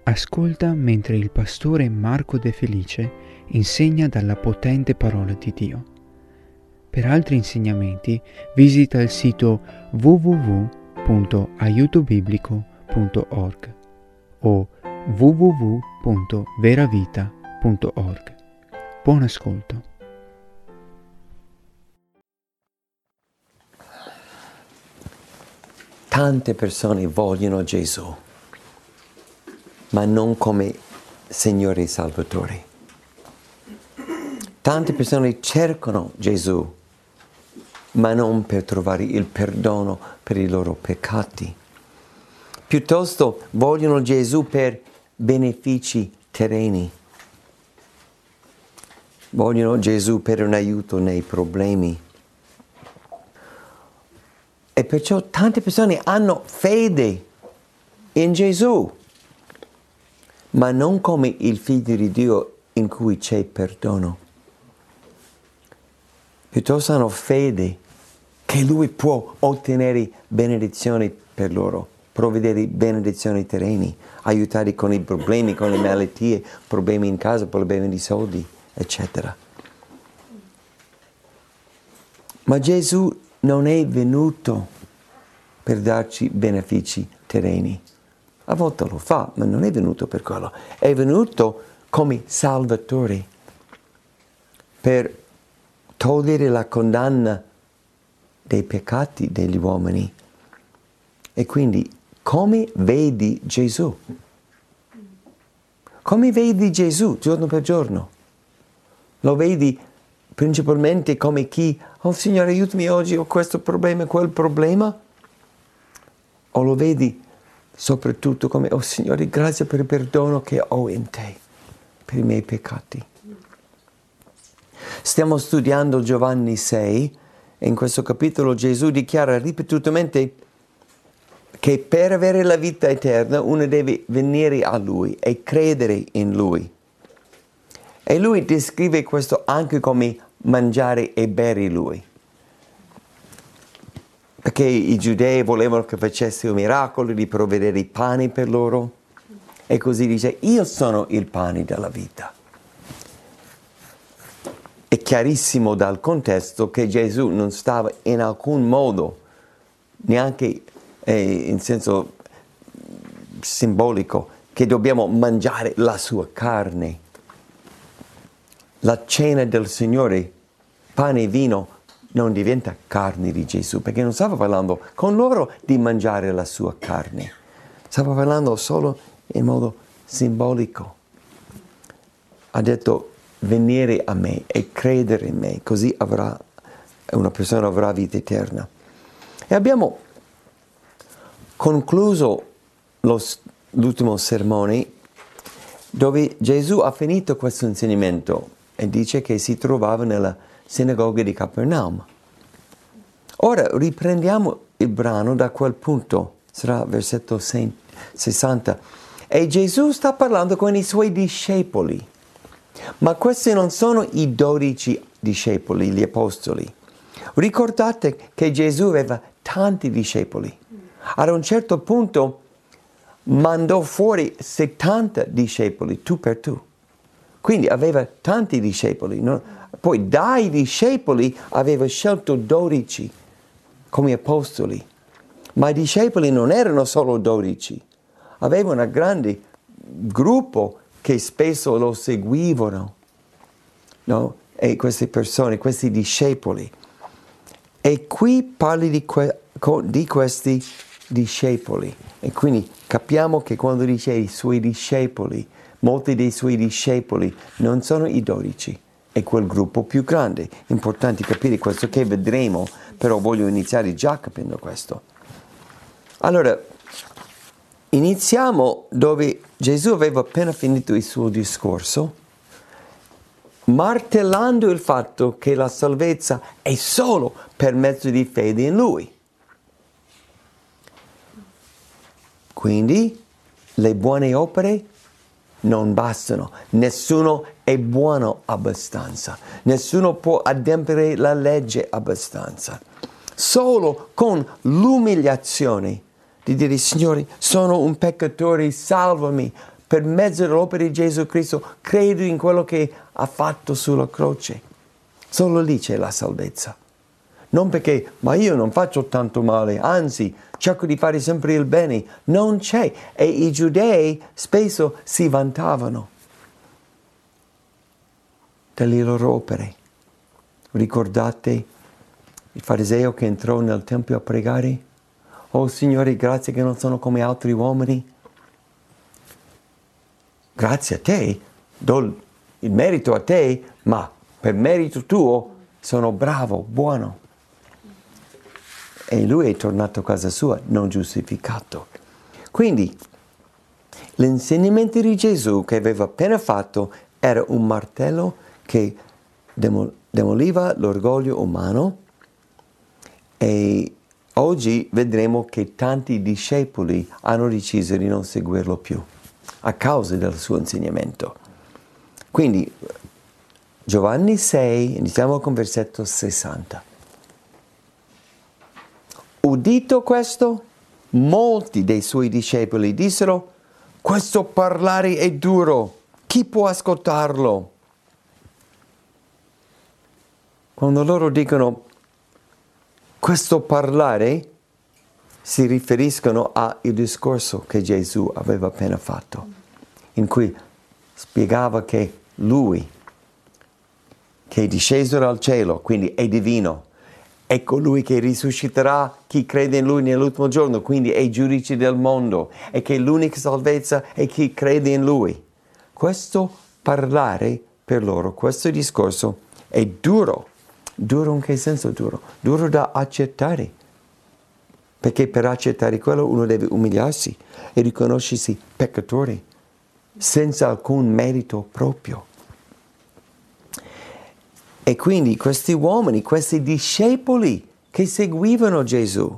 Ascolta mentre il pastore Marco De Felice insegna dalla potente parola di Dio. Per altri insegnamenti visita il sito www.aiutobiblico.org o www.veravita.org. Buon ascolto. Tante persone vogliono Gesù, ma non come Signore e Salvatore. Tante persone cercano Gesù, ma non per trovare il perdono per i loro peccati. Piuttosto vogliono Gesù per benefici terreni. Vogliono Gesù per un aiuto nei problemi. E perciò tante persone hanno fede in Gesù, ma non come il Figlio di Dio in cui c'è perdono. Piuttosto hanno fede che Lui può ottenere benedizioni per loro, provvedere benedizioni terreni, aiutare con i problemi, con le malattie, problemi in casa, problemi di soldi, eccetera. Ma Gesù non è venuto per darci benefici terreni. A volte lo fa, ma non è venuto per quello. È venuto come Salvatore, per togliere la condanna dei peccati degli uomini. E quindi, come vedi Gesù? Come vedi Gesù giorno per giorno? Lo vedi principalmente come chi, oh Signore aiutami oggi, ho questo problema, quel problema? O lo vedi soprattutto come, oh Signore, grazie per il perdono che ho in te, per i miei peccati? Stiamo studiando Giovanni 6 e in questo capitolo Gesù dichiara ripetutamente che per avere la vita eterna uno deve venire a Lui e credere in Lui. E Lui descrive questo anche come mangiare e bere Lui. Perché i giudei volevano che facesse un miracolo di provvedere i pani per loro. E così dice, io sono il pane della vita. È chiarissimo dal contesto che Gesù non stava in alcun modo, neanche in senso simbolico, che dobbiamo mangiare la sua carne. La cena del Signore, pane e vino, non diventa carne di Gesù, perché non stava parlando con loro di mangiare la sua carne. Stava parlando solo in modo simbolico. Ha detto, venire a me e credere in me, così una persona avrà vita eterna. E abbiamo concluso l'ultimo sermone dove Gesù ha finito questo insegnamento e dice che si trovava nella sinagoga di Capernaum. Ora riprendiamo il brano da quel punto, sarà versetto 60, e Gesù sta parlando con i suoi discepoli. Ma questi non sono i 12 discepoli, gli apostoli. Ricordate che Gesù aveva tanti discepoli. Ad un certo punto mandò fuori 70 discepoli, tu per tu. Quindi aveva tanti discepoli. Poi dai discepoli aveva scelto 12 come apostoli. Ma i discepoli non erano solo 12. Aveva un grande gruppo che spesso lo seguivano, no? E queste persone, questi discepoli. E qui parli di questi discepoli. E quindi capiamo che quando dice i suoi discepoli, molti dei suoi discepoli non sono i 12, è quel gruppo più grande. Importante capire questo che vedremo, però voglio iniziare già capendo questo. Allora, iniziamo dove Gesù aveva appena finito il suo discorso, martellando il fatto che la salvezza è solo per mezzo di fede in Lui. Quindi le buone opere non bastano, nessuno è buono abbastanza, nessuno può adempiere la legge abbastanza. Solo con l'umiliazione di dire, Signore, sono un peccatore, salvami, per mezzo dell'opera di Gesù Cristo, credo in quello che ha fatto sulla croce. Solo lì c'è la salvezza. Non perché, ma io non faccio tanto male, anzi, cerco di fare sempre il bene. Non c'è. E i giudei spesso si vantavano delle loro opere. Ricordate il fariseo che entrò nel tempio a pregare? Oh Signore, grazie che non sono come altri uomini. Grazie a te, do il merito a te, ma per merito tuo sono bravo, buono. E lui è tornato a casa sua non giustificato. Quindi l'insegnamento di Gesù che aveva appena fatto era un martello che demoliva l'orgoglio umano, e oggi vedremo che tanti discepoli hanno deciso di non seguirlo più a causa del suo insegnamento. Quindi Giovanni 6, iniziamo con versetto 60. Udito questo, molti dei suoi discepoli dissero: questo parlare è duro, chi può ascoltarlo? Quando loro dicono questo parlare, si riferiscono al discorso che Gesù aveva appena fatto, in cui spiegava che lui, che è disceso dal cielo, quindi è divino, è colui che risusciterà chi crede in lui nell'ultimo giorno, quindi è giudice del mondo, e che l'unica salvezza è chi crede in lui. Questo parlare per loro, questo discorso è duro. Duro in che senso duro? Duro da accettare. Perché per accettare quello uno deve umiliarsi e riconoscersi peccatore, senza alcun merito proprio. E quindi questi uomini, questi discepoli che seguivano Gesù,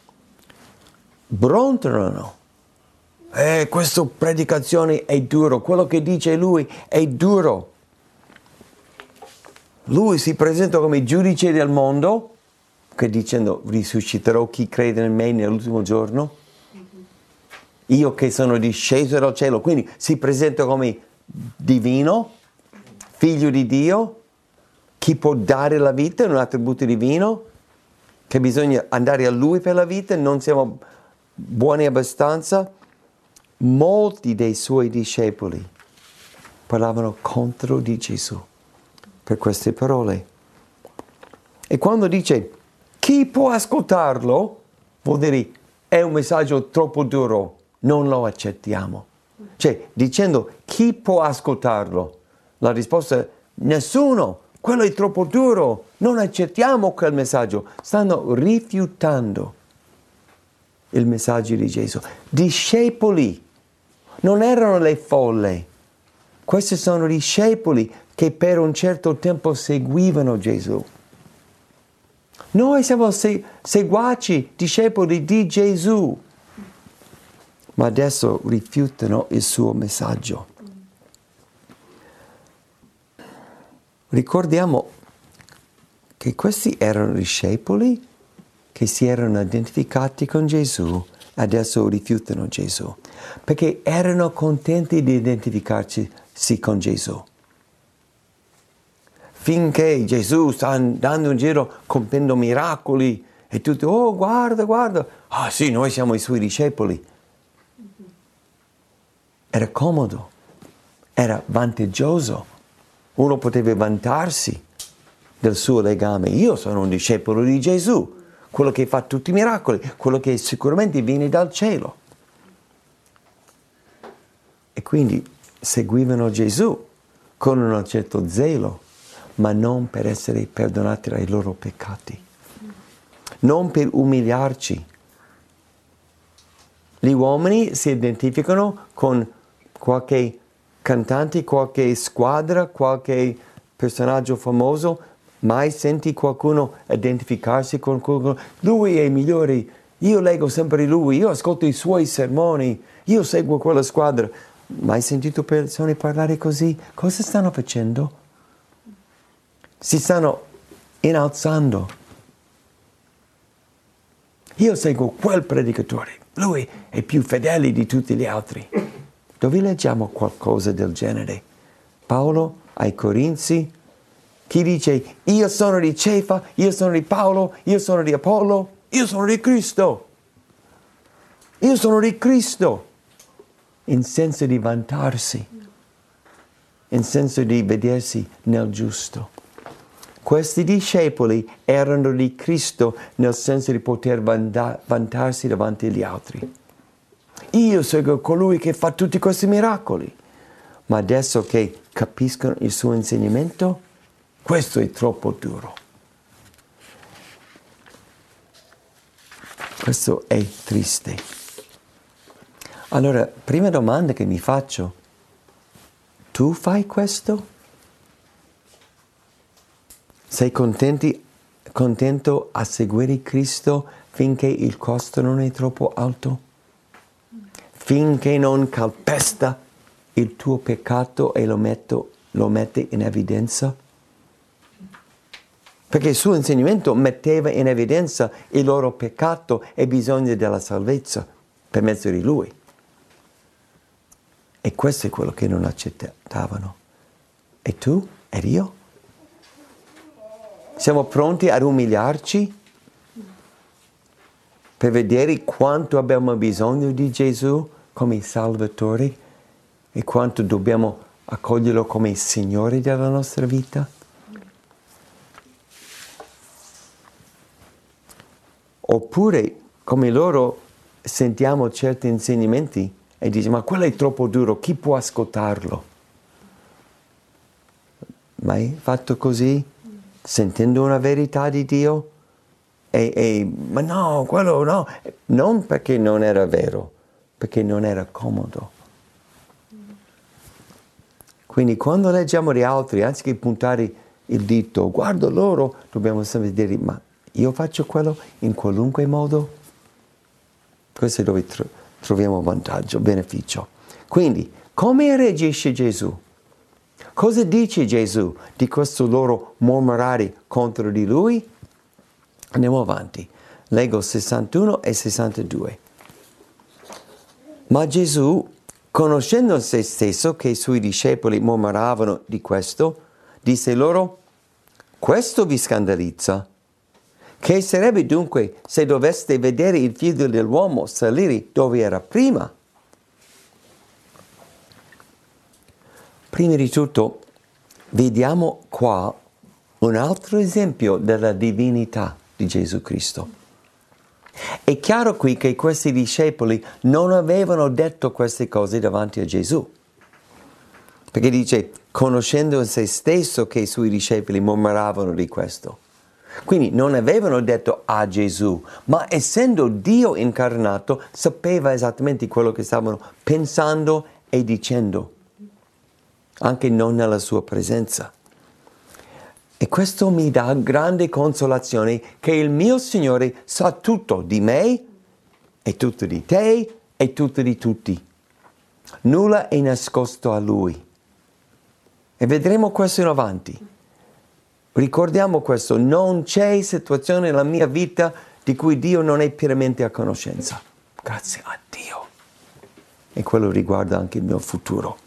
brontolano. Questa predicazione è duro, quello che dice lui è duro. Lui si presenta come giudice del mondo, che dicendo risusciterò chi crede in me nell'ultimo giorno. Io che sono disceso dal cielo, quindi si presenta come divino, figlio di Dio, chi può dare la vita, è un attributo divino, che bisogna andare a lui per la vita, non siamo buoni abbastanza. Molti dei suoi discepoli parlavano contro di Gesù per queste parole. E quando dice chi può ascoltarlo, vuol dire è un messaggio troppo duro, non lo accettiamo. Cioè, dicendo chi può ascoltarlo, la risposta è nessuno, quello è troppo duro, non accettiamo quel messaggio. Stanno rifiutando il messaggio di Gesù. Discepoli, non erano le folle. Questi sono discepoli che per un certo tempo seguivano Gesù. Noi siamo seguaci, discepoli di Gesù, ma adesso rifiutano il suo messaggio. Ricordiamo che questi erano discepoli che si erano identificati con Gesù, adesso rifiutano Gesù, perché erano contenti di identificarsi con Gesù. Finché Gesù sta andando in giro compiendo miracoli e tutti, oh guarda, guarda, ah sì, noi siamo i suoi discepoli. Era comodo, era vantaggioso, uno poteva vantarsi del suo legame. Io sono un discepolo di Gesù, quello che fa tutti i miracoli, quello che sicuramente viene dal cielo. E quindi seguivano Gesù con un certo zelo, ma non per essere perdonati dai loro peccati, non per umiliarci. Gli uomini si identificano con qualche cantante, qualche squadra, qualche personaggio famoso. Mai senti qualcuno identificarsi con qualcuno? Lui è il migliore, io leggo sempre lui, io ascolto i suoi sermoni, io seguo quella squadra. Mai sentito persone parlare così? Cosa stanno facendo? Si stanno innalzando. Io seguo quel predicatore, lui è più fedele di tutti gli altri. Dove leggiamo qualcosa del genere? Paolo ai Corinzi, chi dice io sono di Cefa, io sono di Paolo, io sono di Apollo, io sono di Cristo. Io sono di Cristo. In senso di vantarsi, in senso di vedersi nel giusto. Questi discepoli erano di Cristo nel senso di poter vantarsi davanti agli altri. Io seguo colui che fa tutti questi miracoli. Ma adesso che capiscono il suo insegnamento, questo è troppo duro. Questo è triste. Allora, prima domanda che mi faccio, tu fai questo? Sei contento a seguire Cristo finché il costo non è troppo alto? Finché non calpesta il tuo peccato e lo mette in evidenza? Perché il suo insegnamento metteva in evidenza il loro peccato e bisogno della salvezza per mezzo di Lui. E questo è quello che non accettavano. E tu? Ed io? Siamo pronti ad umiliarci per vedere quanto abbiamo bisogno di Gesù come Salvatore e quanto dobbiamo accoglierlo come Signore della nostra vita? Oppure, come loro, sentiamo certi insegnamenti e diciamo, ma quello è troppo duro, chi può ascoltarlo? Mai fatto così? Sentendo una verità di Dio? Ma no, quello no. Non perché non era vero, perché non era comodo. Quindi quando leggiamo di altri, anziché puntare il dito, guarda loro, dobbiamo sempre dire, ma io faccio quello in qualunque modo? Questo è dove troviamo vantaggio, beneficio. Quindi, come reagisce Gesù? Cosa dice Gesù di questo loro mormorare contro di Lui? Andiamo avanti. Leggo 61 e 62. Ma Gesù, conoscendo se stesso che i suoi discepoli mormoravano di questo, disse loro, questo vi scandalizza? Che sarebbe dunque se doveste vedere il figlio dell'uomo salire dove era prima? Prima di tutto, vediamo qua un altro esempio della divinità di Gesù Cristo. È chiaro qui che questi discepoli non avevano detto queste cose davanti a Gesù. Perché dice, conoscendo in se stesso che i suoi discepoli mormoravano di questo. Quindi non avevano detto a Gesù, ma essendo Dio incarnato, sapeva esattamente quello che stavano pensando e dicendo, anche non nella sua presenza. E questo mi dà grande consolazione che il mio Signore sa tutto di me, e tutto di te, e tutto di tutti. Nulla è nascosto a Lui. E vedremo questo in avanti. Ricordiamo questo, non c'è situazione nella mia vita di cui Dio non è pienamente a conoscenza. Grazie a Dio. E quello riguarda anche il mio futuro.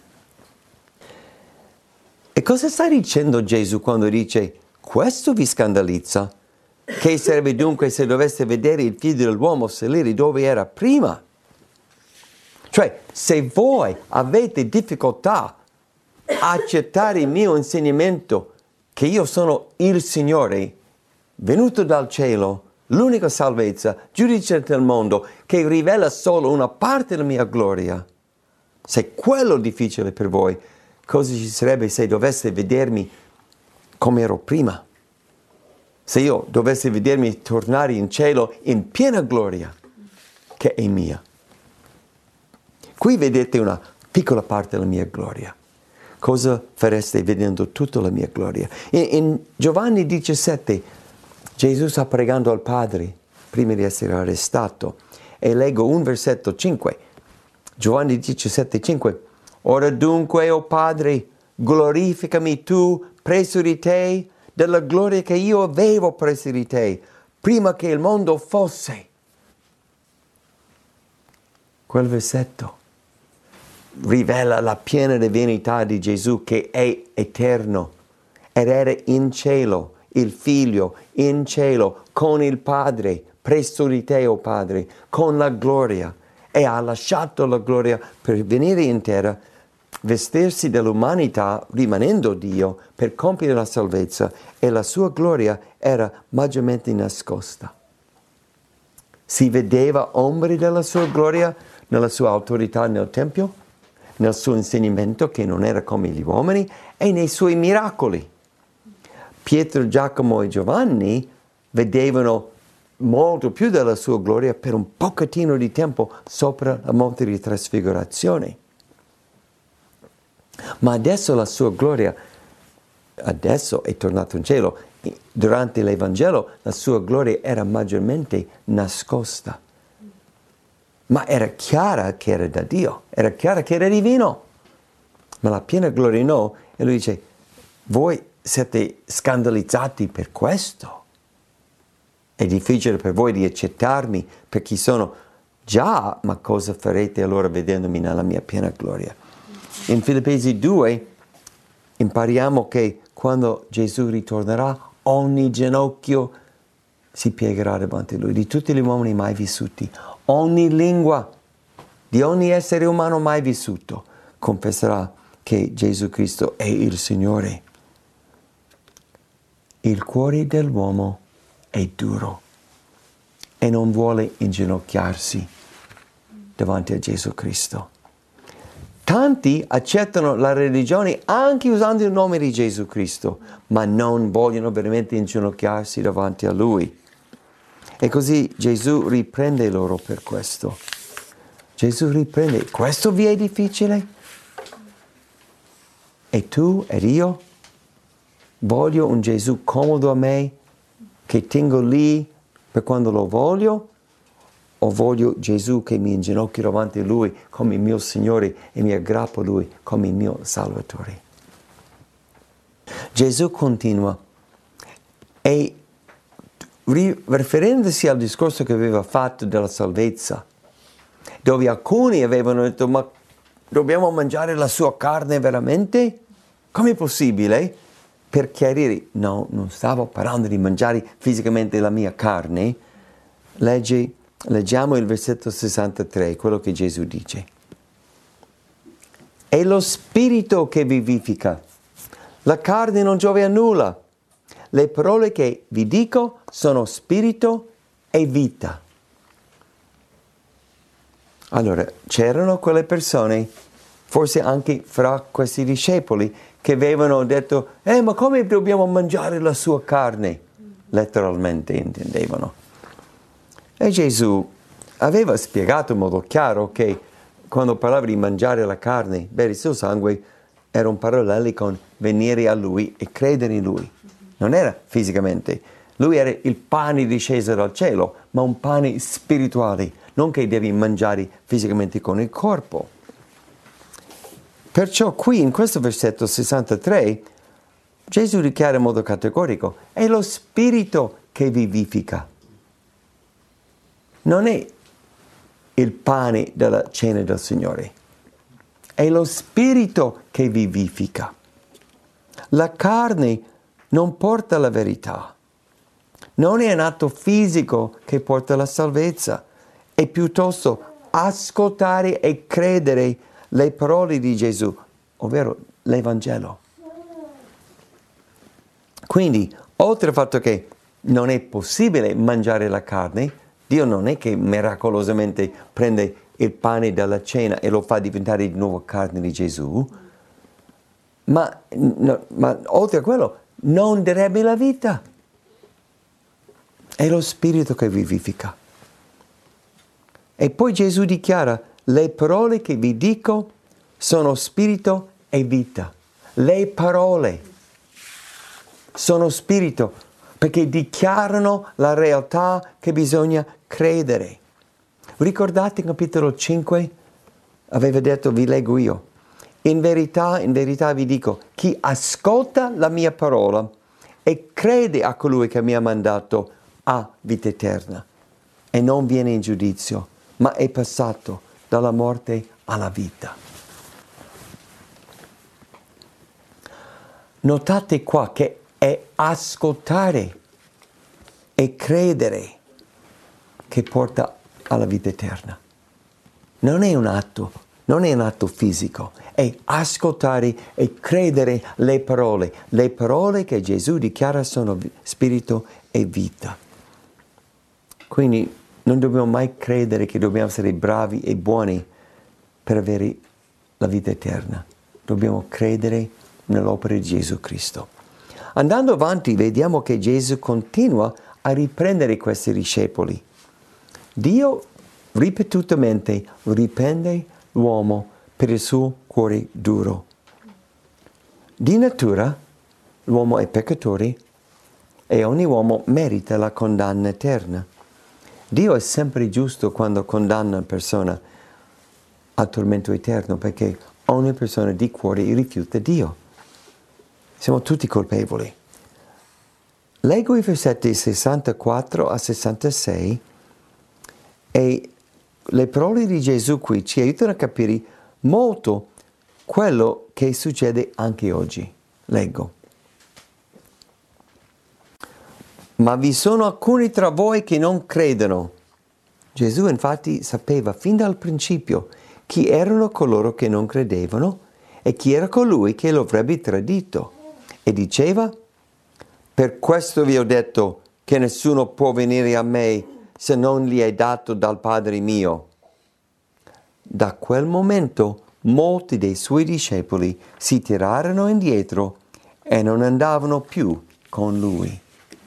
E cosa sta dicendo Gesù quando dice, questo vi scandalizza? Che sarebbe dunque se doveste vedere il figlio dell'uomo salire dove era prima? Cioè, se voi avete difficoltà a accettare il mio insegnamento, che io sono il Signore, venuto dal cielo, l'unica salvezza, giudice del mondo, che rivela solo una parte della mia gloria. Se quello è difficile per voi, cosa ci sarebbe se doveste vedermi come ero prima? Se io dovessi vedermi tornare in cielo in piena gloria, che è mia. Qui vedete una piccola parte della mia gloria. Cosa fareste vedendo tutta la mia gloria? In Giovanni 17, Gesù sta pregando al Padre prima di essere arrestato. E leggo un versetto 5. Giovanni 17, 5. Ora dunque, o Padre, glorificami tu presso di te della gloria che io avevo presso di te, prima che il mondo fosse. Quel versetto rivela la piena divinità di Gesù che è eterno ed era in cielo, il Figlio in cielo con il Padre, presso di te, o Padre, con la gloria, e ha lasciato la gloria per venire in terra, vestirsi dell'umanità, rimanendo Dio, per compiere la salvezza, e la sua gloria era maggiormente nascosta. Si vedeva ombre della sua gloria nella sua autorità nel Tempio, nel suo insegnamento che non era come gli uomini, e nei suoi miracoli. Pietro, Giacomo e Giovanni vedevano molto più della sua gloria per un pochettino di tempo sopra il monte di trasfigurazione. Ma adesso la sua gloria, adesso è tornato in cielo. Durante l'Evangelo la sua gloria era maggiormente nascosta. Ma era chiara che era da Dio, era chiara che era divino. Ma la piena gloria no. E lui dice, voi siete scandalizzati per questo. È difficile per voi di accettarmi per chi sono. Già, ma cosa farete allora vedendomi nella mia piena gloria? In Filippesi 2 impariamo che quando Gesù ritornerà, ogni ginocchio si piegherà davanti a Lui, di tutti gli uomini mai vissuti. Ogni lingua di ogni essere umano mai vissuto confesserà che Gesù Cristo è il Signore. Il cuore dell'uomo è duro e non vuole inginocchiarsi davanti a Gesù Cristo. Tanti accettano la religione anche usando il nome di Gesù Cristo, ma non vogliono veramente inginocchiarsi davanti a Lui. E così Gesù riprende loro per questo. Gesù riprende, questo vi è difficile? E tu ed io voglio un Gesù comodo a me, che tengo lì per quando lo voglio, o voglio Gesù che mi inginocchio davanti a Lui come il mio Signore e mi aggrappo a Lui come il mio Salvatore? Gesù continua e riferendosi al discorso che aveva fatto della salvezza, dove alcuni avevano detto, ma dobbiamo mangiare la sua carne veramente? Com'è possibile? Per chiarire, no, non stavo parlando di mangiare fisicamente la mia carne. Leggiamo il versetto 63, quello che Gesù dice. È lo spirito che vivifica. La carne non giova a nulla. Le parole che vi dico sono spirito e vita. Allora, c'erano quelle persone, forse anche fra questi discepoli, che avevano detto, ma come dobbiamo mangiare la sua carne? Letteralmente intendevano. E Gesù aveva spiegato in modo chiaro che quando parlava di mangiare la carne, bere il suo sangue, era un parallelo con venire a Lui e credere in Lui. Non era fisicamente. Lui era il pane disceso dal cielo, ma un pane spirituale, non che devi mangiare fisicamente con il corpo. Perciò qui in questo versetto 63 Gesù dichiara in modo categorico, è lo spirito che vivifica. Non è il pane della cena del Signore, è lo spirito che vivifica. La carne non porta la verità, non è un atto fisico che porta la salvezza, è piuttosto ascoltare e credere le parole di Gesù, ovvero l'Evangelo. Quindi, oltre al fatto che non è possibile mangiare la carne, Dio non è che miracolosamente prende il pane dalla cena e lo fa diventare di nuovo carne di Gesù, ma oltre a quello non darebbe la vita. È lo spirito che vivifica. E poi Gesù dichiara, le parole che vi dico sono spirito e vita. Le parole sono spirito perché dichiarano la realtà che bisogna credere. Ricordate in capitolo 5? Aveva detto, vi leggo io. In verità vi dico, chi ascolta la mia parola e crede a colui che mi ha mandato ha vita eterna e non viene in giudizio, ma è passato dalla morte alla vita. Notate qua che è ascoltare e credere che porta alla vita eterna. Non è un atto fisico, è ascoltare e credere le parole che Gesù dichiara sono spirito e vita. Quindi non dobbiamo mai credere che dobbiamo essere bravi e buoni per avere la vita eterna. Dobbiamo credere nell'opera di Gesù Cristo. Andando avanti vediamo che Gesù continua a riprendere questi discepoli. Dio ripetutamente riprende l'uomo per il suo cuore duro. Di natura l'uomo è peccatore e ogni uomo merita la condanna eterna. Dio è sempre giusto quando condanna una persona al tormento eterno, perché ogni persona di cuore rifiuta Dio. Siamo tutti colpevoli. Leggo i versetti 64 a 66 e le parole di Gesù qui ci aiutano a capire molto quello che succede anche oggi. Leggo. Ma vi sono alcuni tra voi che non credono. Gesù infatti sapeva fin dal principio chi erano coloro che non credevano e chi era colui che lo avrebbe tradito. E diceva: per questo vi ho detto che nessuno può venire a me se non gli è dato dal Padre mio. Da quel momento molti dei suoi discepoli si tirarono indietro e non andavano più con lui.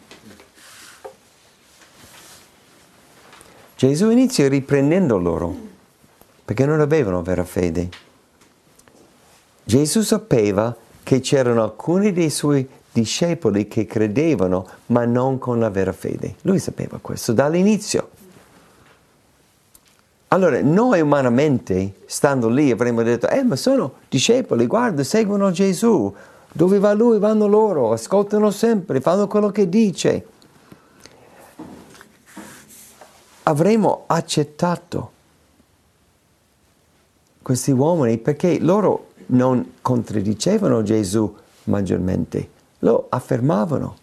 Gesù inizia riprendendo loro, perché non avevano vera fede. Gesù sapeva che c'erano alcuni dei suoi discepoli che credevano, ma non con la vera fede. Lui sapeva questo dall'inizio. Allora, noi umanamente, stando lì, avremmo detto, ma sono discepoli, guarda, seguono Gesù. Dove va lui, vanno loro, ascoltano sempre, fanno quello che dice. Avremmo accettato questi uomini perché loro non contraddicevano Gesù maggiormente, lo affermavano.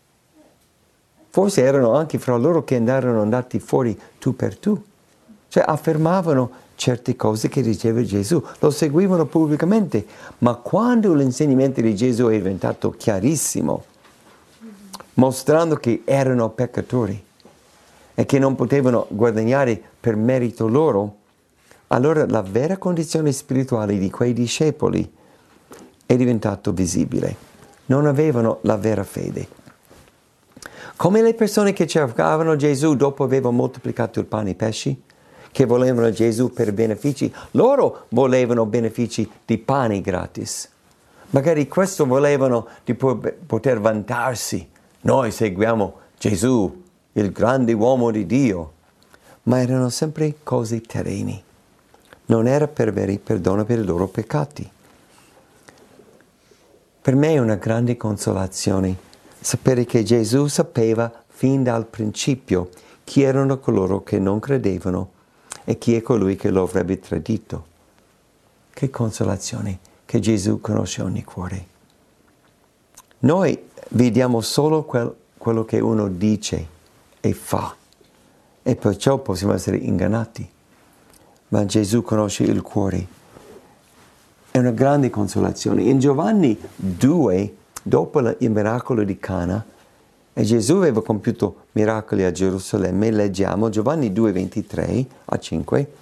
Forse erano anche fra loro che erano andati fuori tu per tu, cioè affermavano certe cose che diceva Gesù, lo seguivano pubblicamente, ma quando l'insegnamento di Gesù è diventato chiarissimo, mostrando che erano peccatori e che non potevano guadagnare per merito loro, allora la vera condizione spirituale di quei discepoli è diventata visibile. Non avevano la vera fede. Come le persone che cercavano Gesù dopo aveva moltiplicato il pane e i pesci, che volevano Gesù per benefici, loro volevano benefici di pane gratis. Magari questo volevano di poter vantarsi. Noi seguiamo Gesù, il grande uomo di Dio. Ma erano sempre cose terreni. Non era per avere perdono per i loro peccati. Per me è una grande consolazione sapere che Gesù sapeva fin dal principio chi erano coloro che non credevano e chi è colui che lo avrebbe tradito. Che consolazione che Gesù conosce ogni cuore. Noi vediamo solo quello che uno dice e fa e perciò possiamo essere ingannati. Ma Gesù conosce il cuore. È una grande consolazione. In Giovanni 2, dopo il miracolo di Cana, e Gesù aveva compiuto miracoli a Gerusalemme, leggiamo Giovanni 2, 23 a 5.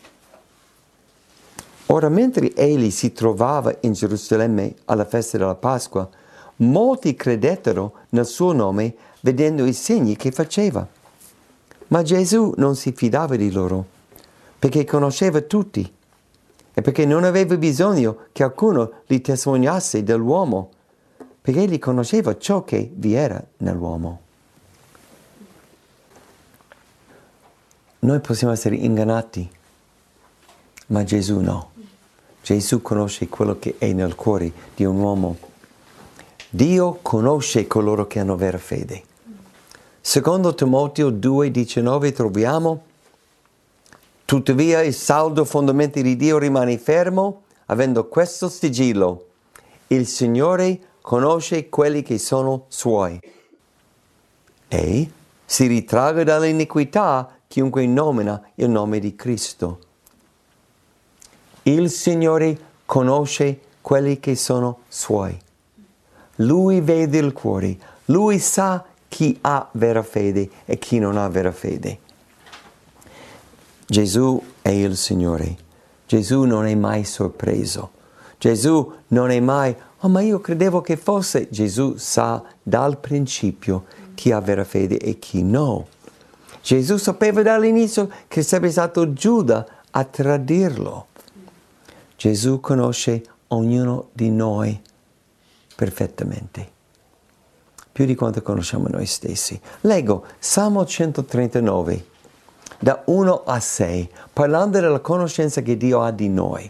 Ora, mentre egli si trovava in Gerusalemme alla festa della Pasqua, molti credettero nel suo nome vedendo i segni che faceva. Ma Gesù non si fidava di loro, perché conosceva tutti e perché non aveva bisogno che qualcuno gli testimoniasse dell'uomo, perché egli conosceva ciò che vi era nell'uomo. Noi possiamo essere ingannati, ma Gesù no. Gesù conosce quello che è nel cuore di un uomo. Dio conosce coloro che hanno vera fede. Secondo Timoteo 2,19 troviamo: tuttavia il saldo fondamento di Dio rimane fermo, avendo questo sigillo: il Signore conosce quelli che sono suoi. E si ritragga dall'iniquità chiunque nomina il nome di Cristo. Il Signore conosce quelli che sono suoi. Lui vede il cuore. Lui sa chi ha vera fede e chi non ha vera fede. Gesù è il Signore. Gesù non è mai sorpreso. Gesù non è mai, oh ma io credevo che fosse. Gesù sa dal principio chi ha vera fede e chi no. Gesù sapeva dall'inizio che sarebbe stato Giuda a tradirlo. Gesù conosce ognuno di noi perfettamente, più di quanto conosciamo noi stessi. Leggo Salmo 139, da 1 a 6, parlando della conoscenza che Dio ha di noi.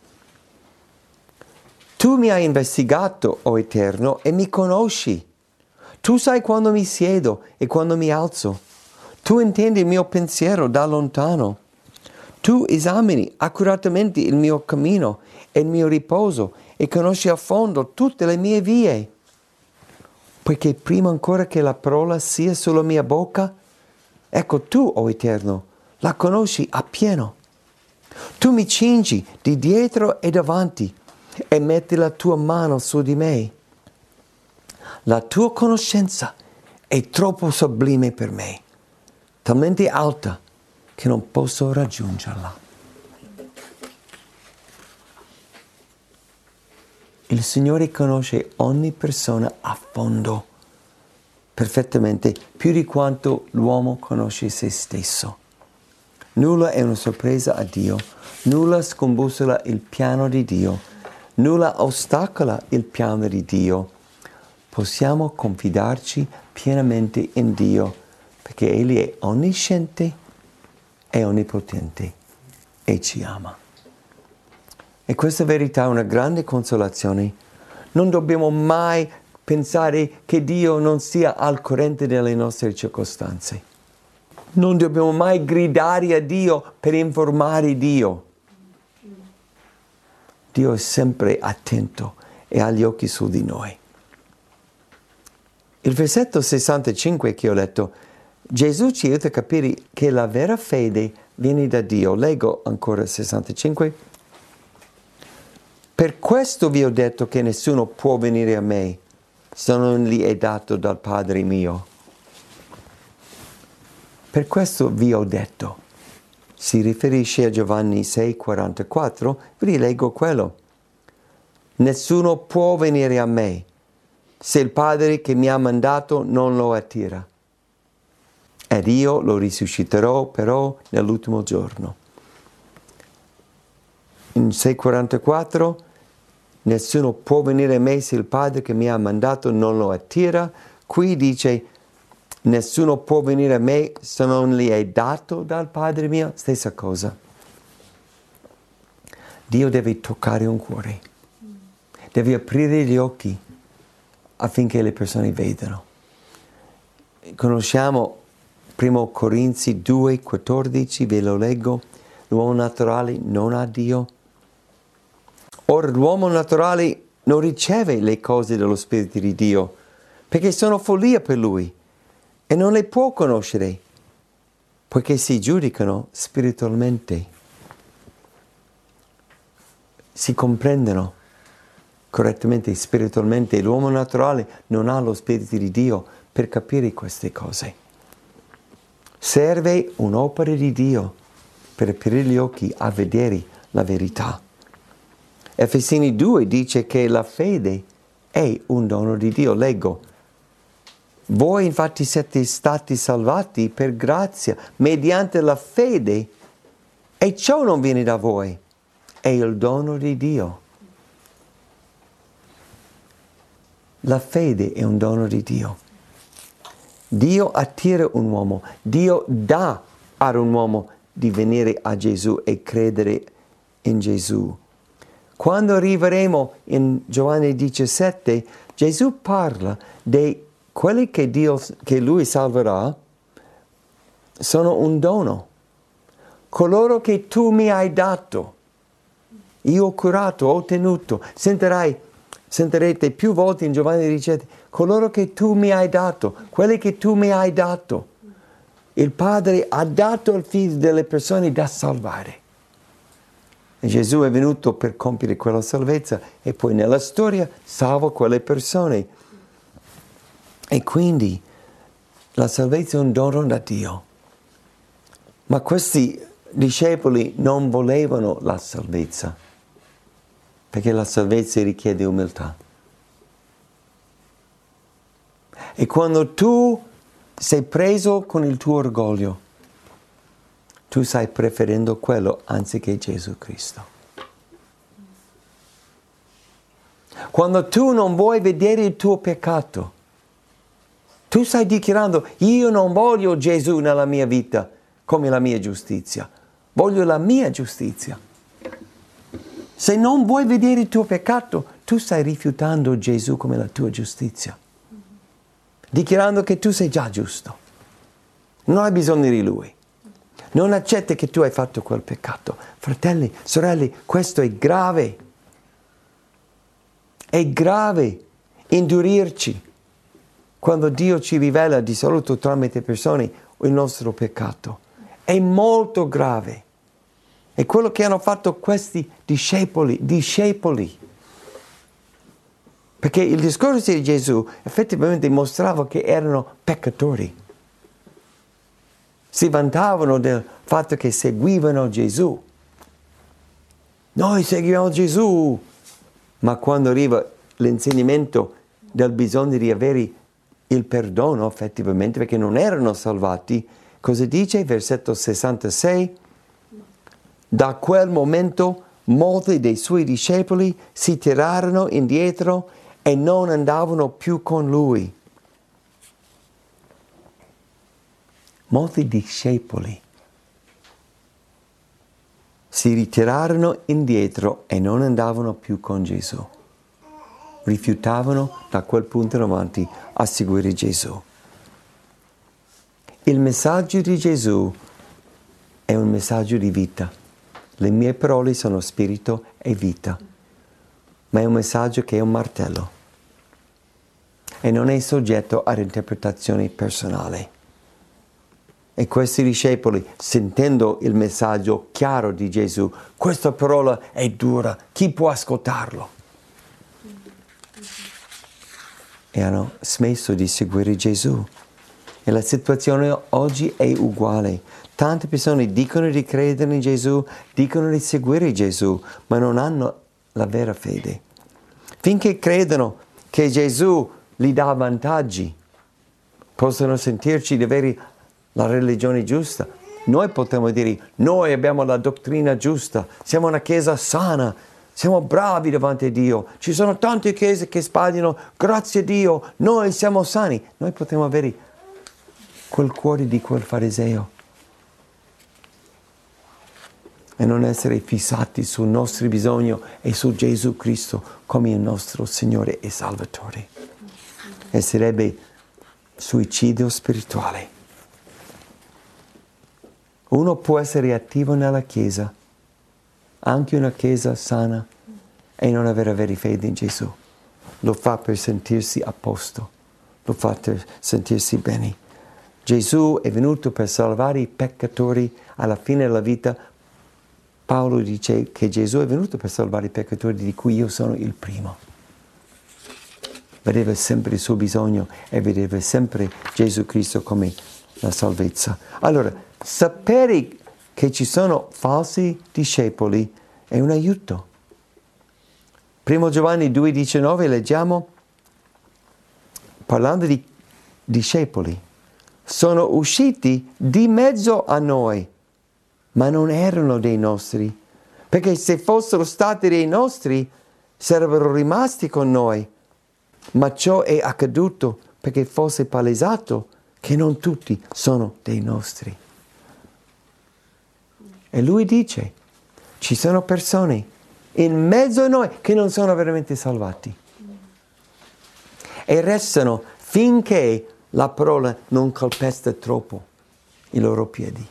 Tu mi hai investigato, o Eterno, e mi conosci. Tu sai quando mi siedo e quando mi alzo. Tu intendi il mio pensiero da lontano. Tu esamini accuratamente il mio cammino e il mio riposo e conosci a fondo tutte le mie vie. Poiché prima ancora che la parola sia sulla mia bocca, ecco tu, o Eterno, la conosci appieno. Tu mi cingi di dietro e davanti e metti la tua mano su di me. La tua conoscenza è troppo sublime per me, talmente alta che non posso raggiungerla. Il Signore conosce ogni persona a fondo, perfettamente, più di quanto l'uomo conosce se stesso. Nulla è una sorpresa a Dio, nulla scombussola il piano di Dio, nulla ostacola il piano di Dio. Possiamo confidarci pienamente in Dio, perché Egli è onnisciente e onnipotente e ci ama. E questa verità è una grande consolazione. Non dobbiamo mai pensare che Dio non sia al corrente delle nostre circostanze. Non dobbiamo mai gridare a Dio per informare Dio. Dio è sempre attento e ha gli occhi su di noi. Il versetto 65 che ho letto, Gesù ci aiuta a capire che la vera fede viene da Dio. Leggo ancora 65. Per questo vi ho detto che nessuno può venire a me se non gli è dato dal Padre mio. Per questo vi ho detto. Si riferisce a Giovanni 6,44, vi leggo quello. Nessuno può venire a me se il Padre che mi ha mandato non lo attira. Ed io lo risusciterò però nell'ultimo giorno. In 6,44, nessuno può venire a me se il Padre che mi ha mandato non lo attira. Qui dice, nessuno può venire a me se non gli è dato dal Padre mio. Stessa cosa. Dio deve toccare un cuore. Deve aprire gli occhi affinché le persone vedano. Conosciamo 1 Corinzi 2,14, ve lo leggo. L'uomo naturale non ha Dio. Ora l'uomo naturale non riceve le cose dello Spirito di Dio, perché sono follia per lui e non le può conoscere, poiché si giudicano spiritualmente. Si comprendono correttamente spiritualmente. L'uomo naturale non ha lo Spirito di Dio per capire queste cose. Serve un'opera di Dio per aprire gli occhi a vedere la verità. Efesini 2 dice che la fede è un dono di Dio. Leggo. Voi infatti siete stati salvati per grazia, mediante la fede, e ciò non viene da voi, è il dono di Dio. La fede è un dono di Dio. Dio attira un uomo, Dio dà ad un uomo di venire a Gesù e credere in Gesù. Quando arriveremo in Giovanni 17, Gesù parla di quelli che Lui salverà, sono un dono. Coloro che tu mi hai dato, io ho curato, ho tenuto, sentirai sentirete più volte in Giovanni dicete, coloro che tu mi hai dato, quelli che tu mi hai dato. Il Padre ha dato al Figlio delle persone da salvare. E Gesù è venuto per compiere quella salvezza e poi nella storia salva quelle persone. E quindi la salvezza è un dono da Dio. Ma questi discepoli non volevano la salvezza, perché la salvezza richiede umiltà. E quando tu sei preso con il tuo orgoglio, tu stai preferendo quello anziché Gesù Cristo. Quando tu non vuoi vedere il tuo peccato, tu stai dichiarando, io non voglio Gesù nella mia vita come la mia giustizia, voglio la mia giustizia. Se non vuoi vedere il tuo peccato, tu stai rifiutando Gesù come la tua giustizia, dichiarando che tu sei già giusto, non hai bisogno di Lui. Non accetti che tu hai fatto quel peccato. Fratelli, sorelle, questo è grave. È grave indurirci quando Dio ci rivela di solito tramite persone il nostro peccato. È molto grave. È quello che hanno fatto questi discepoli. Perché il discorso di Gesù effettivamente mostrava che erano peccatori. Si vantavano del fatto che seguivano Gesù. Noi seguiamo Gesù. Ma quando arriva l'insegnamento del bisogno di avere il perdono, effettivamente, perché non erano salvati, cosa dice? Versetto 66. Da quel momento molti dei suoi discepoli si tirarono indietro e non andavano più con lui. Molti discepoli si ritirarono indietro e non andavano più con Gesù. Rifiutavano da quel punto in avanti a seguire Gesù. Il messaggio di Gesù è un messaggio di vita. Le mie parole sono spirito e vita, ma è un messaggio che è un martello e non è soggetto ad interpretazioni personali. E questi discepoli, sentendo il messaggio chiaro di Gesù, questa parola è dura, chi può ascoltarlo? E hanno smesso di seguire Gesù. E la situazione oggi è uguale. Tante persone dicono di credere in Gesù, dicono di seguire Gesù, ma non hanno la vera fede. Finché credono che Gesù gli dà vantaggi, possono sentirci di avere la religione giusta. Noi potremmo dire, noi abbiamo la dottrina giusta, siamo una chiesa sana, siamo bravi davanti a Dio. Ci sono tante chiese che sbagliano, grazie a Dio, noi siamo sani. Noi potremmo avere quel cuore di quel fariseo e non essere fissati sul nostro bisogno e su Gesù Cristo come il nostro Signore e Salvatore. E sarebbe suicidio spirituale. Uno può essere attivo nella Chiesa, anche una Chiesa sana, e non avere fede in Gesù. Lo fa per sentirsi a posto, lo fa per sentirsi bene. Gesù è venuto per salvare i peccatori alla fine della vita. Paolo dice che Gesù è venuto per salvare i peccatori di cui io sono il primo. Vedeva sempre il suo bisogno e vedeva sempre Gesù Cristo come la salvezza. Allora, sapere che ci sono falsi discepoli è un aiuto. 1 Giovanni 2,19 leggiamo, parlando di discepoli, sono usciti di mezzo a noi, ma non erano dei nostri, perché se fossero stati dei nostri sarebbero rimasti con noi, ma ciò è accaduto perché fosse palesato che non tutti sono dei nostri. E lui dice, ci sono persone in mezzo a noi che non sono veramente salvati e restano finché la parola non calpesta troppo i loro piedi.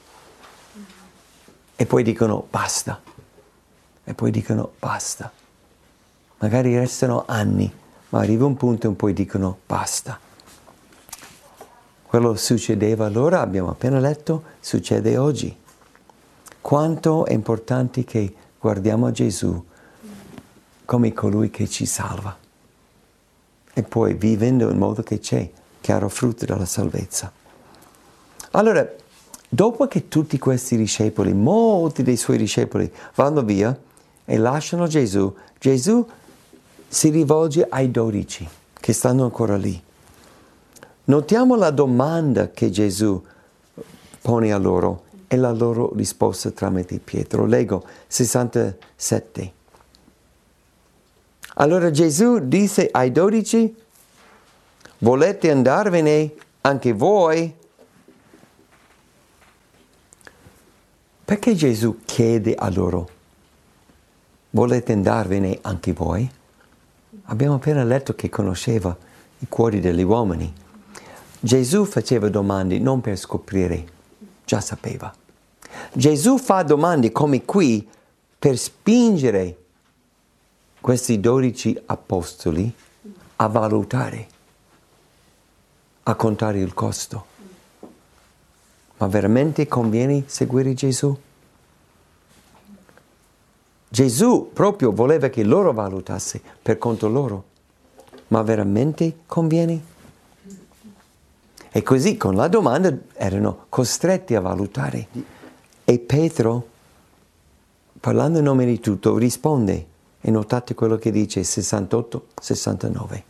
E poi dicono basta. E poi dicono basta. magari restano anni, ma arriva un punto in cui dicono basta. Quello succedeva allora, abbiamo appena letto, succede oggi. Quanto è importante che guardiamo a Gesù come colui che ci salva. E poi vivendo in modo che c'è chiaro frutto della salvezza. Allora, dopo che tutti questi discepoli, molti dei suoi discepoli, vanno via e lasciano Gesù, Gesù si rivolge ai 12 che stanno ancora lì. Notiamo la domanda che Gesù pone a loro e la loro risposta tramite Pietro. Leggo 67. Allora Gesù disse ai 12, volete andarvene anche voi? Perché Gesù chiede a loro, volete andarvene anche voi? Abbiamo appena letto che conosceva i cuori degli uomini. Gesù faceva domande non per scoprire, già sapeva. Gesù fa domande come qui per spingere questi 12 apostoli a valutare, a contare il costo. Ma veramente conviene seguire Gesù? Gesù proprio voleva che loro valutasse per conto loro. Ma veramente conviene? E così con la domanda erano costretti a valutare. E Pietro, parlando in nome di tutto, risponde. E notate quello che dice 68-69.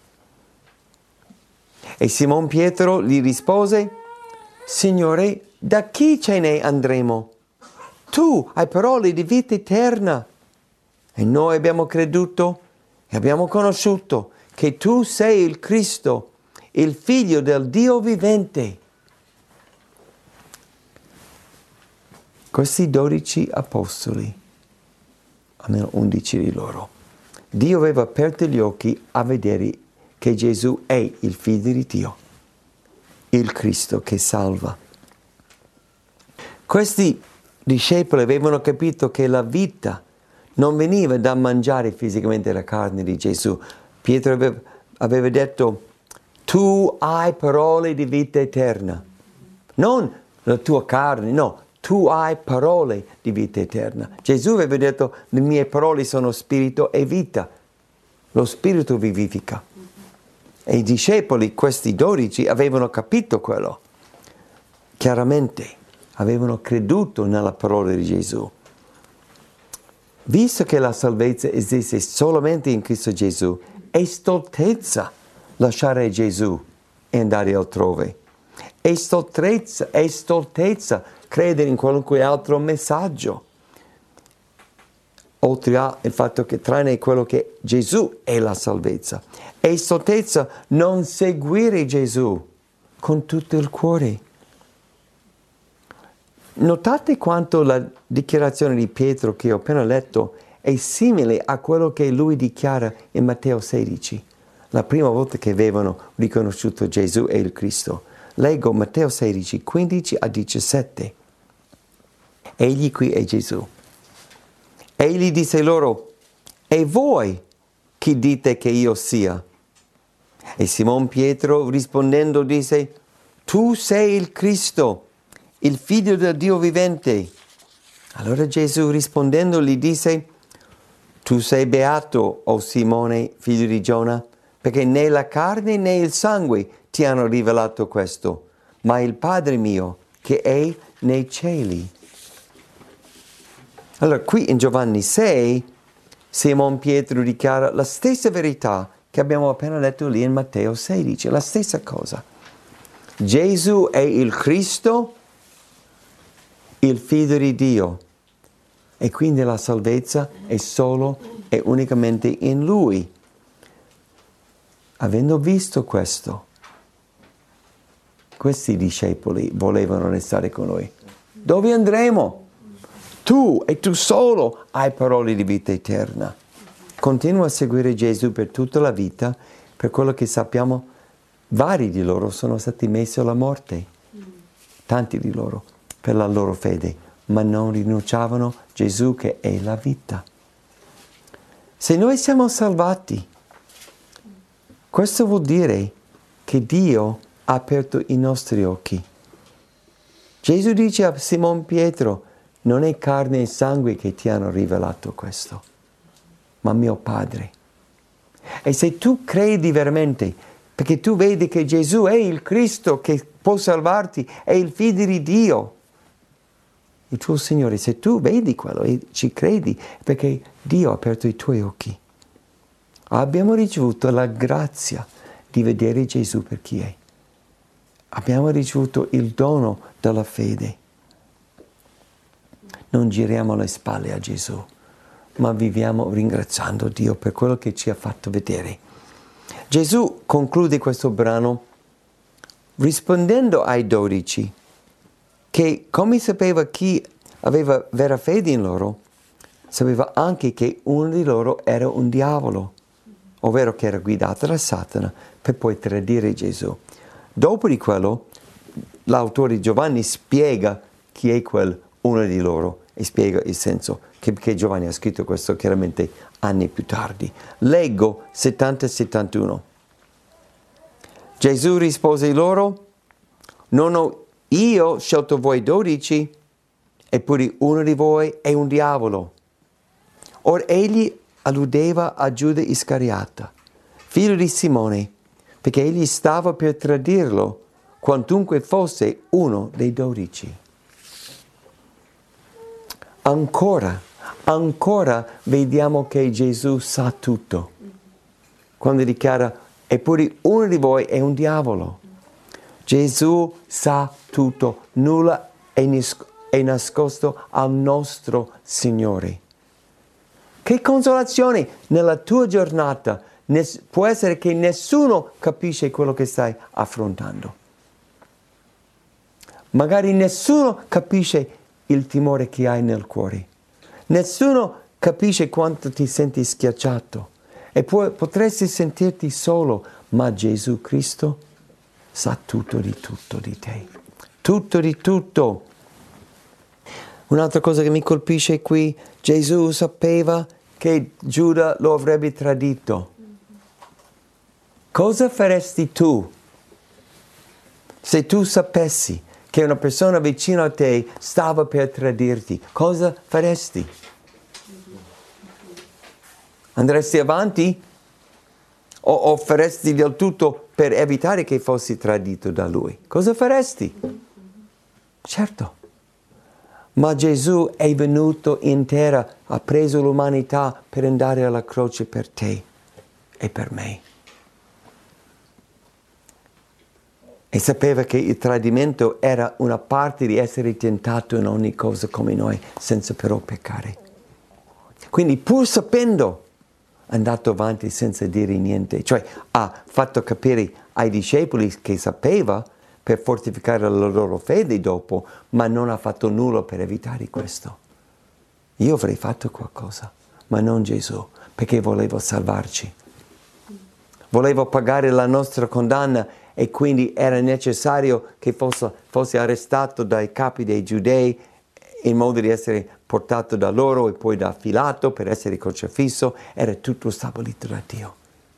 E Simon Pietro gli rispose, Signore, da chi ce ne andremo? Tu hai parole di vita eterna. E noi abbiamo creduto e abbiamo conosciuto che tu sei il Cristo, il Figlio del Dio vivente. Questi 12 apostoli, almeno 11 di loro, Dio aveva aperto gli occhi a vedere che Gesù è il Figlio di Dio, il Cristo che salva. Questi discepoli avevano capito che la vita non veniva da mangiare fisicamente la carne di Gesù. Pietro aveva detto, tu hai parole di vita eterna. Non la tua carne, no, tu hai parole di vita eterna. Gesù aveva detto, le mie parole sono spirito e vita. Lo spirito vivifica. E i discepoli, questi 12, avevano capito quello. Chiaramente, avevano creduto nella parola di Gesù. Visto che la salvezza esiste solamente in Cristo Gesù, è stoltezza lasciare Gesù e andare altrove. È stoltezza credere in qualunque altro messaggio. Oltre al fatto che tranne quello che Gesù è la salvezza. È stoltezza non seguire Gesù con tutto il cuore. Notate quanto la dichiarazione di Pietro che ho appena letto è simile a quello che lui dichiara in Matteo 16, la prima volta che avevano riconosciuto Gesù e il Cristo. Leggo Matteo 16, 15 a 17. Egli qui è Gesù. Egli disse loro, e voi chi dite che io sia? E Simon Pietro rispondendo disse, tu sei il Cristo, il Figlio del Dio vivente. Allora Gesù rispondendo gli disse, tu sei beato, o Simone, figlio di Giona, perché né la carne né il sangue ti hanno rivelato questo, ma il Padre mio che è nei cieli. Allora qui in Giovanni 6 Simon Pietro dichiara la stessa verità che abbiamo appena letto lì in Matteo 16, la stessa cosa. Gesù è il Cristo, il Figlio di Dio, e quindi la salvezza è solo e unicamente in Lui. Avendo visto questo, questi discepoli volevano restare con Lui. Dove andremo? Tu e tu solo hai parole di vita eterna. Continua a seguire Gesù per tutta la vita. Per quello che sappiamo, vari di loro sono stati messi alla morte. Tanti di loro, per la loro fede. Ma non rinunciavano a Gesù che è la vita. Se noi siamo salvati, questo vuol dire che Dio ha aperto i nostri occhi. Gesù dice a Simon Pietro, non è carne e sangue che ti hanno rivelato questo, ma mio Padre. E se tu credi veramente, perché tu vedi che Gesù è il Cristo che può salvarti, è il Figlio di Dio, il tuo Signore, se tu vedi quello e ci credi, perché Dio ha aperto i tuoi occhi. Abbiamo ricevuto la grazia di vedere Gesù per chi è. Abbiamo ricevuto il dono della fede. Non giriamo le spalle a Gesù, ma viviamo ringraziando Dio per quello che ci ha fatto vedere. Gesù conclude questo brano rispondendo ai 12 che, come sapeva chi aveva vera fede in loro, sapeva anche che uno di loro era un diavolo, ovvero che era guidato da Satana per poi tradire Gesù. Dopo di quello, l'autore Giovanni spiega chi è quel uno di loro e spiega il senso, che Giovanni ha scritto questo chiaramente anni più tardi. Leggo 70-71. Gesù rispose loro, non ho io scelto voi 12, eppure uno di voi è un diavolo. Or egli alludeva a Giuda Iscariota, figlio di Simone, perché egli stava per tradirlo, quantunque fosse uno dei 12. Ancora vediamo che Gesù sa tutto. Quando dichiara, eppure uno di voi è un diavolo. Gesù sa tutto, nulla è nascosto al nostro Signore. Che consolazione nella tua giornata! Può essere che nessuno capisce quello che stai affrontando. Magari nessuno capisce il timore che hai nel cuore. Nessuno capisce quanto ti senti schiacciato. E potresti sentirti solo, ma Gesù Cristo sa tutto di te. Tutto di tutto. Un'altra cosa che mi colpisce qui, Gesù sapeva che Giuda lo avrebbe tradito. Cosa faresti tu se tu sapessi che una persona vicino a te stava per tradirti? Cosa faresti? Andresti avanti? O faresti del tutto per evitare che fossi tradito da lui? Cosa faresti? Certo. Ma Gesù è venuto in terra, ha preso l'umanità per andare alla croce per te e per me. E sapeva che il tradimento era una parte di essere tentato in ogni cosa come noi, senza però peccare. Quindi pur sapendo, è andato avanti senza dire niente. Cioè ha fatto capire ai discepoli che sapeva per fortificare la loro fede dopo, ma non ha fatto nulla per evitare questo. Io avrei fatto qualcosa, ma non Gesù, perché volevo salvarci. Volevo pagare la nostra condanna e quindi era necessario che fosse arrestato dai capi dei giudei in modo di essere portato da loro e poi da Pilato per essere crocifisso. Era tutto stabilito da Dio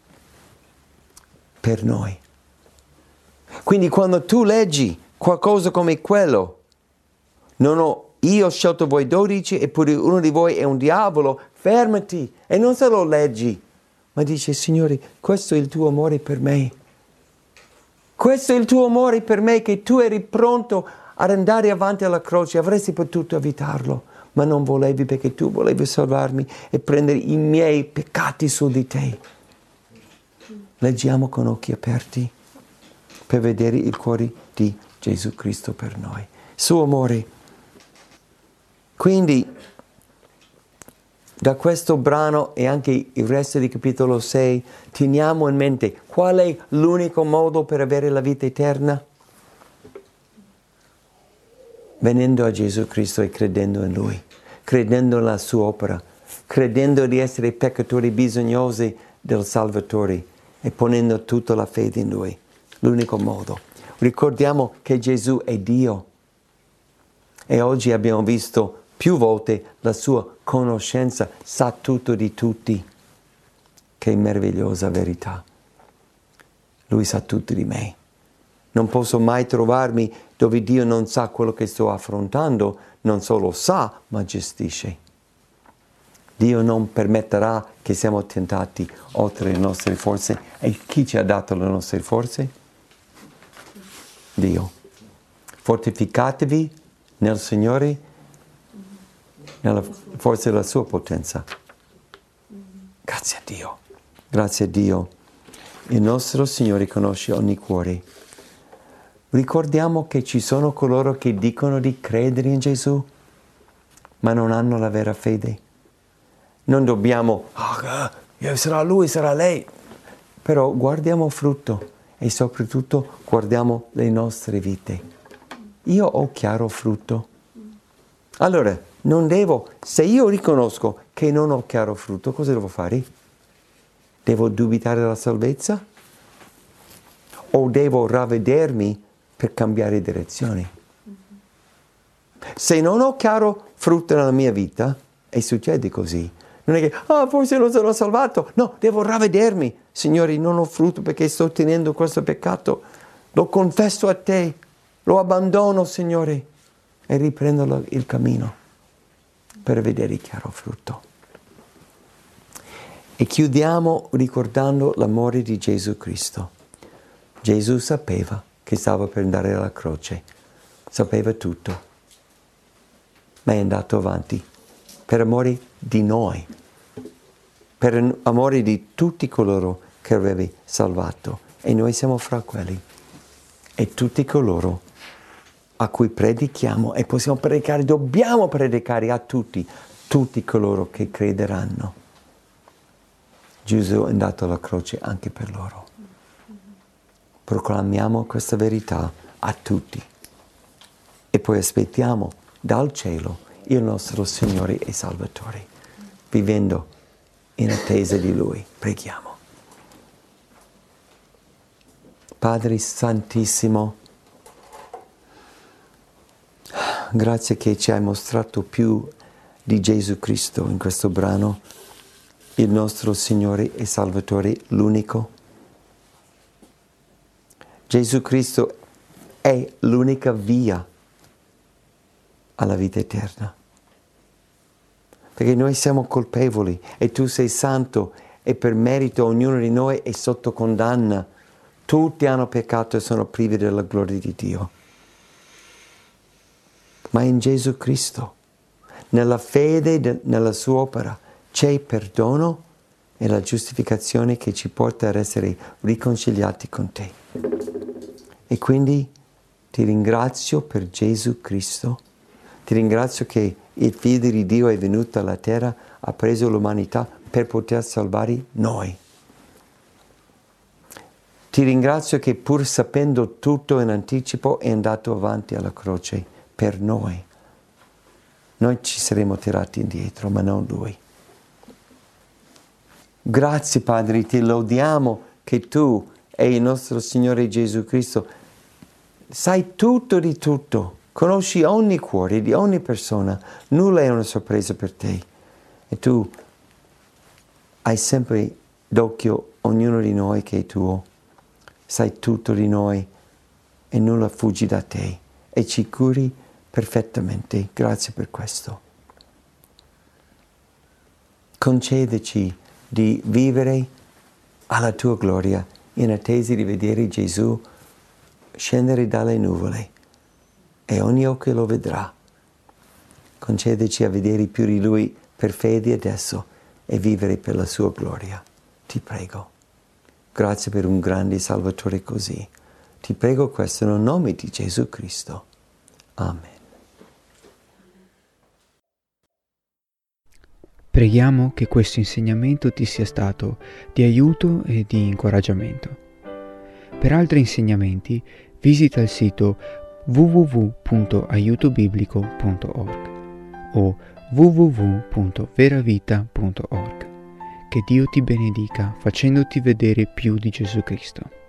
per noi. Quindi quando tu leggi qualcosa come quello, io ho scelto voi 12 eppure uno di voi è un diavolo, fermati e non solo leggi, ma dice, Signore, questo è il tuo amore per me. Questo è il tuo amore per me, che tu eri pronto ad andare avanti alla croce, avresti potuto evitarlo, ma non volevi perché tu volevi salvarmi e prendere i miei peccati su di te. Leggiamo con occhi aperti per vedere il cuore di Gesù Cristo per noi, il suo amore. Quindi, da questo brano e anche il resto di capitolo 6, teniamo in mente qual è l'unico modo per avere la vita eterna? Venendo a Gesù Cristo e credendo in Lui, credendo nella sua opera, credendo di essere peccatori bisognosi del Salvatore e ponendo tutta la fede in Lui. L'unico modo. Ricordiamo che Gesù è Dio e oggi abbiamo visto più volte la sua conoscenza, sa tutto di tutti. che meravigliosa verità. Lui sa tutto di me. Non posso mai trovarmi dove Dio non sa quello che sto affrontando, non solo sa, ma gestisce. Dio non permetterà che siamo tentati oltre le nostre forze. E chi ci ha dato le nostre forze? Dio. Fortificatevi nel Signore, nella forza della sua potenza. Grazie a Dio. Grazie a Dio. Il nostro Signore conosce ogni cuore. Ricordiamo che ci sono coloro che dicono di credere in Gesù, ma non hanno la vera fede. Non dobbiamo, sarà lui, sarà lei. Però guardiamo frutto e soprattutto guardiamo le nostre vite. Io ho chiaro frutto. Allora, se io riconosco che non ho chiaro frutto, cosa devo fare? Devo dubitare della salvezza? O devo ravvedermi per cambiare direzione? Se non ho chiaro frutto nella mia vita, e succede così, non è che, forse non sono salvato. No, devo ravvedermi. Signore, non ho frutto perché sto tenendo questo peccato. Lo confesso a te, lo abbandono, Signore, e riprendo il cammino per vedere chiaro frutto. E chiudiamo ricordando l'amore di Gesù Cristo. Gesù sapeva che stava per andare alla croce, sapeva tutto, ma è andato avanti per amore di noi, per amore di tutti coloro che avevi salvato. E noi siamo fra quelli. E tutti coloro a cui predichiamo e possiamo predicare, dobbiamo predicare a tutti coloro che crederanno. Gesù è andato alla croce anche per loro. Proclamiamo questa verità a tutti e poi aspettiamo dal cielo il nostro Signore e Salvatore, vivendo in attesa di Lui. Preghiamo. Padre Santissimo, grazie che ci hai mostrato più di Gesù Cristo in questo brano, il nostro Signore e Salvatore, l'unico. Gesù Cristo è l'unica via alla vita eterna. Perché noi siamo colpevoli e tu sei santo e per merito ognuno di noi è sotto condanna. Tutti hanno peccato e sono privi della gloria di Dio. Ma in Gesù Cristo, nella fede, nella sua opera, c'è perdono e la giustificazione che ci porta ad essere riconciliati con te. E quindi ti ringrazio per Gesù Cristo, ti ringrazio che il Figlio di Dio è venuto alla terra, ha preso l'umanità per poter salvare noi. Ti ringrazio che pur sapendo tutto in anticipo è andato avanti alla croce per noi. Noi ci saremmo tirati indietro, ma non Lui. Grazie Padre, ti lodiamo che tu e il nostro Signore Gesù Cristo sai tutto di tutto, conosci ogni cuore di ogni persona, nulla è una sorpresa per te. E tu hai sempre d'occhio ognuno di noi che è tuo, sai tutto di noi e nulla fuggi da te e ci curi perfettamente. Grazie per questo. Concedeci di vivere alla tua gloria in attesa di vedere Gesù scendere dalle nuvole e ogni occhio lo vedrà. Concedeci a vedere più di Lui per fede adesso e vivere per la sua gloria. Ti prego. Grazie per un grande Salvatore così. Ti prego questo nel nome di Gesù Cristo. Amen. Preghiamo che questo insegnamento ti sia stato di aiuto e di incoraggiamento. Per altri insegnamenti visita il sito www.aiutobiblico.org o www.veravita.org. Che Dio ti benedica facendoti vedere più di Gesù Cristo.